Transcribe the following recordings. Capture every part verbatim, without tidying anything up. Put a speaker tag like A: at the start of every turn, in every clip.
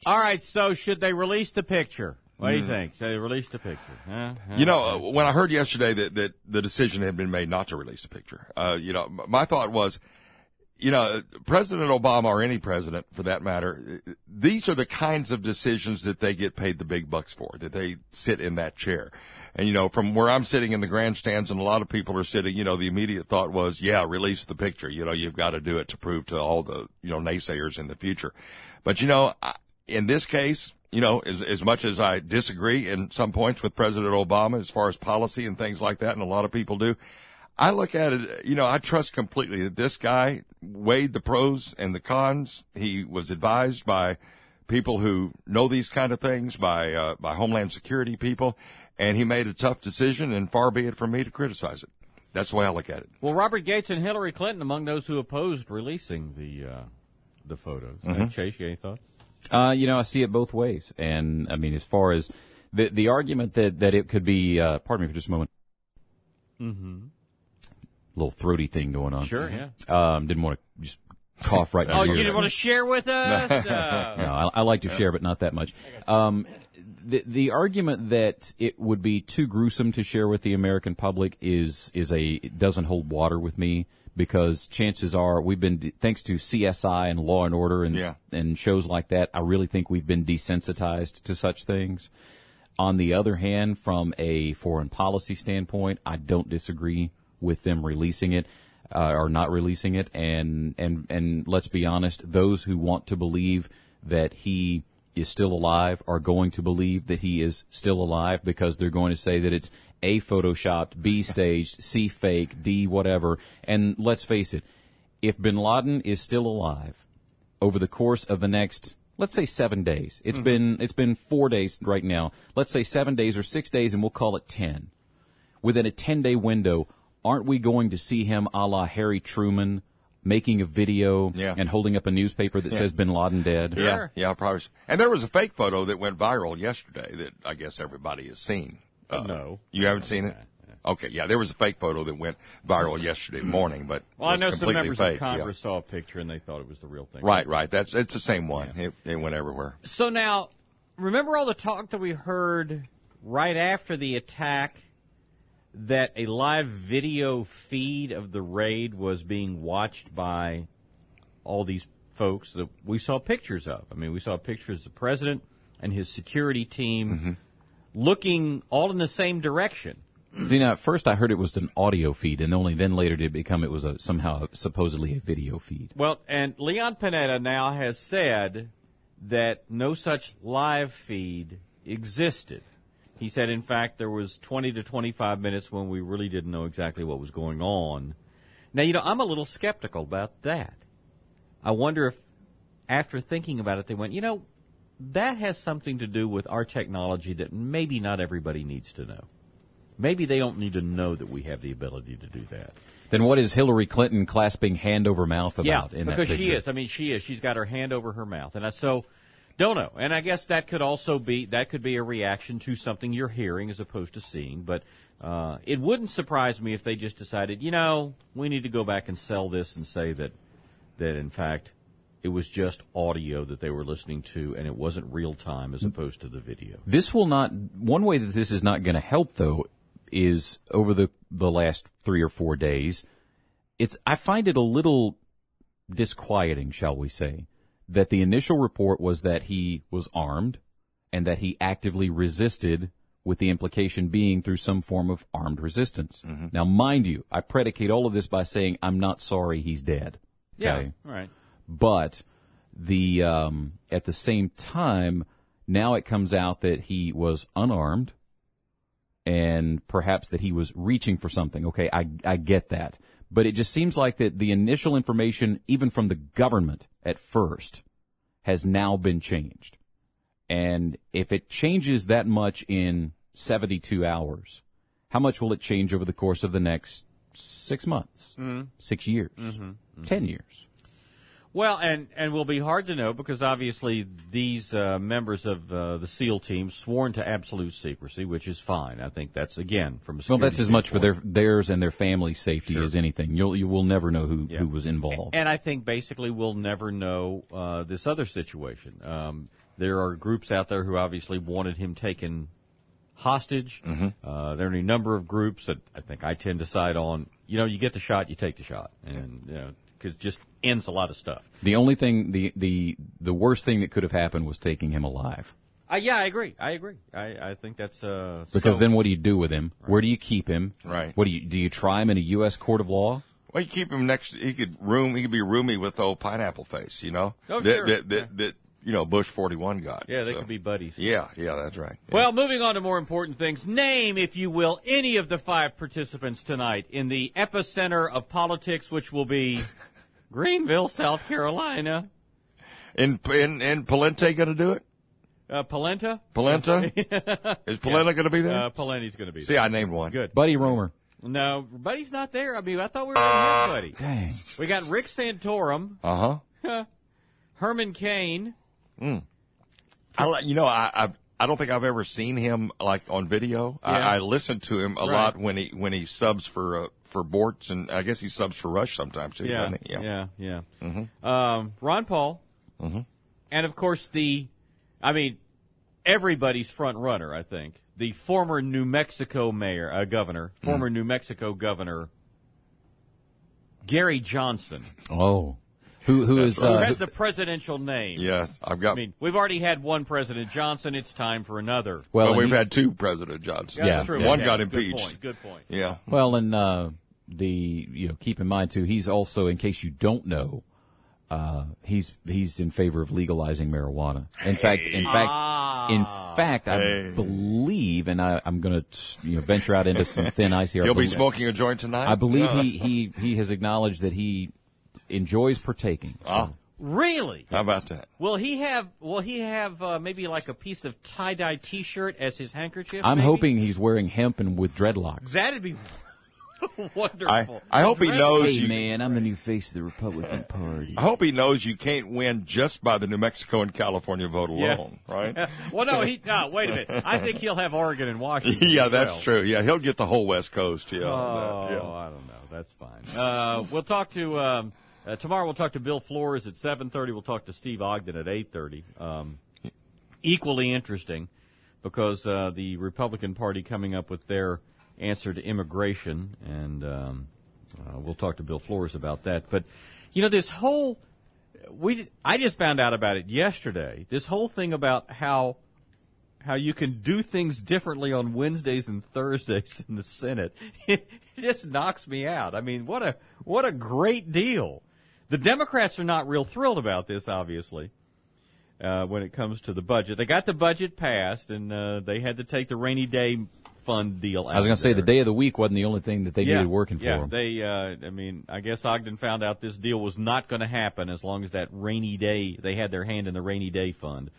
A: All right, so should they release the picture? What do you think? Should they release the picture? Huh? Huh?
B: You know, uh, when I heard yesterday that, that the decision had been made not to release the picture, uh, you know, my thought was, you know, President Obama or any president for that matter, these are the kinds of decisions that they get paid the big bucks for, that they sit in that chair. And, you know, from where I'm sitting in the grandstands and a lot of people are sitting, you know, the immediate thought was, yeah, release the picture. You know, you've got to do it to prove to all the, you know, naysayers in the future. But, you know, in this case, you know, as, as much as I disagree in some points with President Obama as far as policy and things like that, and a lot of people do, I look at it, you know, I trust completely that this guy weighed the pros and the cons. He was advised by people who know these kind of things, by uh, by Homeland Security people, and he made a tough decision, and far be it from me to criticize it. That's the way I look at it.
A: Well, Robert Gates and Hillary Clinton among those who opposed releasing the uh, the photos. Mm-hmm. Uh, Chase, you got any thoughts?
C: Uh, you know, I see it both ways. And, I mean, as far as the the argument that, that it could be, uh, pardon me for just a moment.
A: Mm-hmm.
C: Little throaty thing going on.
A: Sure, yeah.
C: Um, didn't want to just cough right now.
A: Oh, you didn't want to share with us? Uh,
C: no, I, I like to share, but not that much. Um, the the argument that it would be too gruesome to share with the American public is is a it doesn't hold water with me, because chances are we've been, thanks to C S I and Law and Order and
B: yeah.
C: and shows like that, I really think we've been desensitized to such things. On the other hand, from a foreign policy standpoint, I don't disagree with them releasing it uh, or not releasing it. And, and, and let's be honest, those who want to believe that he is still alive are going to believe that he is still alive, because they're going to say that it's A, photoshopped, B, staged, C, fake, D, whatever. And let's face it, if bin Laden is still alive over the course of the next, let's say seven days, it's mm-hmm. been, it's been four days right now, let's say seven days or six days, and we'll call it ten. Within a ten-day window, aren't we going to see him a la Harry Truman making a video
B: yeah.
C: and holding up a newspaper that
B: yeah.
C: says bin Laden dead?
B: Yeah, sure. yeah, probably. And there was a fake photo that went viral yesterday that I guess everybody has seen.
A: Uh, no.
B: You haven't seen it? Okay, yeah, there was a fake photo that went viral yesterday morning, but
A: well,
B: was
A: I know some members
B: fake,
A: of Congress
B: yeah.
A: saw a picture and they thought it was the real thing.
B: Right, right. That's it's the same one.
A: Yeah.
B: It, it went everywhere.
A: So now, remember all the talk that we heard right after the attack that a live video feed of the raid was being watched by all these folks that we saw pictures of? I mean, we saw pictures of the president and his security team mm-hmm. looking all in the same direction.
C: You know, at first I heard it was an audio feed, and only then later did it become it was a, somehow supposedly a video feed.
A: Well, and Leon Panetta now has said that no such live feed existed. He said, in fact, there was twenty to twenty-five minutes when we really didn't know exactly what was going on. Now, you know, I'm a little skeptical about that. I wonder if, after thinking about it, they went, you know, that has something to do with our technology that maybe not everybody needs to know. Maybe they don't need to know that we have the ability to do that.
C: Then what is Hillary Clinton clasping hand over mouth about
A: yeah,
C: in that
A: because
C: picture?
A: she is. I mean, she is. She's got her hand over her mouth. And I, so, don't know. And I guess that could also be, that could be a reaction to something you're hearing as opposed to seeing. But uh, it wouldn't surprise me if they just decided, you know, we need to go back and sell this and say that, that in fact, it was just audio that they were listening to, and it wasn't real time as opposed to the video.
C: This will not, one way that this is not going to help, though, is over the, the last three or four days, it's, I find it a little disquieting, shall we say, that the initial report was that he was armed and that he actively resisted, with the implication being through some form of armed resistance. Mm-hmm. Now, mind you, I predicate all of this by saying I'm not sorry he's dead. Okay?
A: Yeah, right.
C: But the um, at the same time, now it comes out that he was unarmed, and perhaps that he was reaching for something. Okay, I I get that, but it just seems like that the initial information, even from the government at first, has now been changed. And if it changes that much in seventy-two hours, how much will it change over the course of the next six months, mm-hmm. six years, mm-hmm. Mm-hmm. ten years?
A: Well, and, and will be hard to know because obviously these uh, members of uh, the SEAL team sworn to absolute secrecy, which is fine. I think that's, again, from a security
C: Well, that's as much for their theirs and their family's safety
A: sure.
C: as anything. You'll, you will never know who,
A: yeah.
C: who was involved.
A: And I think basically we'll never know uh, this other situation. Um, There are groups out there who obviously wanted him taken hostage.
B: Mm-hmm.
A: Uh, there are any number of groups that I think I tend to side on. You know, you get the shot, you take the shot, and you know, because it just ends a lot of stuff.
C: The only thing, the, the, the worst thing that could have happened was taking him alive.
A: Uh, yeah, I agree. I agree. I, I think that's uh,
C: Because
A: so,
C: then what do you do with him?
A: Right.
C: Where do you keep him?
B: Right.
C: What do you, do you try him in a U S court of law?
B: Well, you keep him next. He could room. He could be roomy with old Pineapple Face. You know.
A: Oh,
B: that,
A: sure.
B: That, that,
A: Yeah.
B: that you know Bush forty-one got.
A: Yeah, they
B: so.
A: could be buddies.
B: Yeah, yeah, that's right. Yeah.
A: Well, moving on to more important things. Name, if you will, any of the five participants tonight in the epicenter of politics, which will be Greenville, South Carolina.
B: And and and Palente going to do it?
A: Uh, Polenta?
B: Polenta? Is Polenta going to be there?
A: Uh, Palenti's going to be
B: See,
A: there.
B: I named one.
A: Good.
C: Buddy Romer.
A: No, Buddy's not there. I mean, I thought we were going to have Buddy.
C: Dang.
A: We got Rick Santorum,
B: Uh huh.
A: Herman Cain.
B: I li- you know I I I don't think I've ever seen him like on video.
A: Yeah.
B: I, I listen to him a
A: Right.
B: lot when he when he subs for uh, for Bortz, and I guess he subs for Rush sometimes too.
A: Yeah,
B: doesn't he?
A: yeah, yeah. Mm-hmm. Um, Ron Paul,
B: Mm-hmm.
A: and of course the, I mean, everybody's front runner. I think the former New Mexico mayor, uh, governor, former New Mexico governor, Gary Johnson,
C: Oh. Who, who is,
A: who
C: uh,
A: has the presidential name.
B: Yes, I've got.
A: I mean, we've already had one President Johnson. It's time for another.
C: well,
B: well,
C: and
B: we've
C: he-
B: had two President Johnsons.
A: That's
C: yeah,
A: true.
B: One
A: Yeah,
B: got
A: good
B: impeached.
A: point, Good point.
B: Yeah.
C: well, and, uh, the, you know, keep in mind too, he's also, in case you don't know, uh, he's, he's in favor of legalizing marijuana. In fact, in fact,
A: Ah.
C: in fact, I
B: Hey.
C: believe, and I, I'm going to, you know, venture out into some thin ice here. I
B: He'll be
C: believe-
B: smoking a joint tonight.
C: I believe
B: Uh,
C: he, he, he has acknowledged that he enjoys partaking. So.
B: Ah,
A: Really?
B: how about that?
A: Will he have? Will he have uh, maybe like a piece of tie dye T-shirt as his handkerchief?
C: I'm
A: maybe?
C: hoping he's wearing hemp and with dreadlocks.
A: that'd be wonderful.
B: I I hope he knows
C: Hey
B: you.
C: man, I'm the new face of the Republican Party.
B: I hope he knows you can't win just by the New Mexico and California vote
A: Yeah.
B: alone, right?
A: Well, no, he. No, wait a minute. I think he'll have Oregon and Washington.
B: yeah,
A: as
B: that's
A: well.
B: true. Yeah, he'll get the whole West Coast. Yeah,
A: Oh,
B: on that, yeah.
A: I don't know. That's fine. Uh, we'll talk to um, uh, tomorrow. We'll talk to Bill Flores at seven thirty. We'll talk to Steve Ogden at eight thirty. Um, equally interesting because uh, the Republican Party coming up with their answer to immigration, and um, uh, we'll talk to Bill Flores about that. But you know, this whole we I just found out about it yesterday. This whole thing about how. How you can do things differently on Wednesdays and Thursdays in the Senate. It just knocks me out. I mean, what a what a great deal. The Democrats are not real thrilled about this, obviously, uh, when it comes to the budget. They got the budget passed, and uh, they had to take the rainy day fund deal out.
C: I was going to say
A: there.
C: the day of the week wasn't the only thing that they
A: yeah,
C: needed working for
A: yeah,
C: them.
A: They, uh, I mean, I guess Ogden found out this deal was not going to happen as long as that rainy day, they had their hand in the rainy day fund.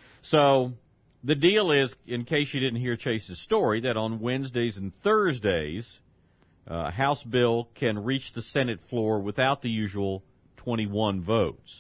A: So the deal is, in case you didn't hear Chase's story, that on Wednesdays and Thursdays, uh, House bill can reach the Senate floor without the usual twenty-one votes.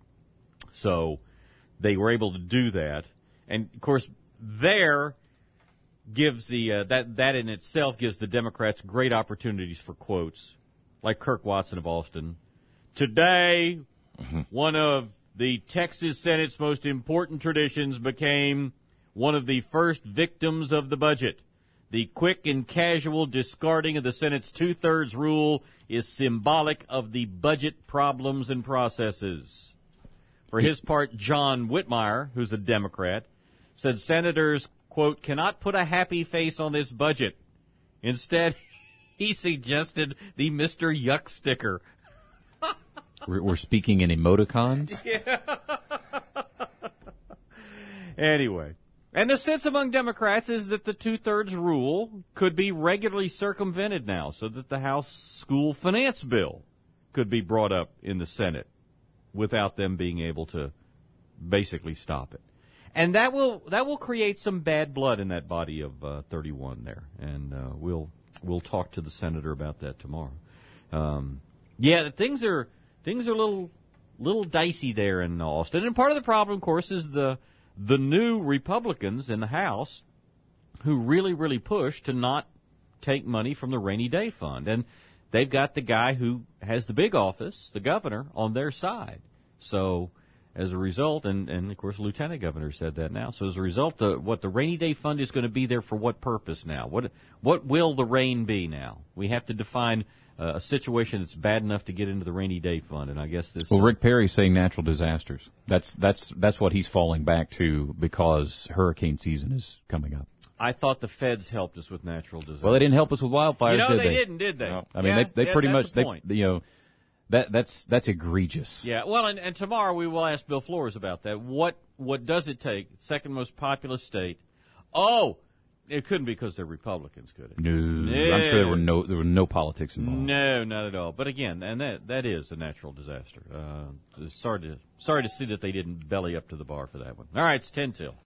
A: So they were able to do that. And, of course, there gives the uh, that that in itself gives the Democrats great opportunities for quotes, like Kirk Watson of Austin. Today, one of the Texas Senate's most important traditions became one of the first victims of the budget. The quick and casual discarding of the Senate's two-thirds rule is symbolic of the budget problems and processes. For his part, John Whitmire, who's a Democrat, said senators, quote, cannot put a happy face on this budget. Instead, he suggested the Mister Yuck sticker.
C: We're, we're speaking in emoticons.
A: Anyway, and the sense among Democrats is that the two-thirds rule could be regularly circumvented now so that the House school finance bill could be brought up in the Senate without them being able to basically stop it. And that will that will create some bad blood in that body of uh, thirty-one there, and uh, we'll we'll talk to the senator about that tomorrow. Um, yeah, things are things are a little little dicey there in Austin, and part of the problem, of course, is the the new Republicans in the House who really really push to not take money from the rainy day fund, and they've got the guy who has the big office, the governor, on their side. So as a result, and, and of course, the Lieutenant Governor said that now. So as a result, uh, what the rainy day fund is going to be there for what purpose now? What what will the rain be now? We have to define uh, a situation that's bad enough to get into the rainy day fund, and I guess this.
C: Well,
A: uh,
C: Rick Perry's saying natural disasters. That's that's that's what he's falling back to because hurricane season is coming up.
A: I thought the feds helped us with natural disasters.
C: Well, they didn't help us with wildfires,
A: You know,
C: did
A: they,
C: they?
A: didn't, did they?
B: No.
C: I mean,
A: Yeah,
C: they they
A: yeah,
C: pretty
A: that's
C: much
A: the
C: they
A: point.
C: you know that that's that's egregious.
A: Yeah, well, and, and tomorrow we will ask Bill Flores about that. What what does it take? Second most populous state. Oh, it couldn't be because they're Republicans, could it?
C: No,
A: No.
C: I'm sure there were no there were no politics involved.
A: No, not at all. But again, and that that is a natural disaster. Uh, sorry to sorry to see that they didn't belly up to the bar for that one. All right, it's ten till.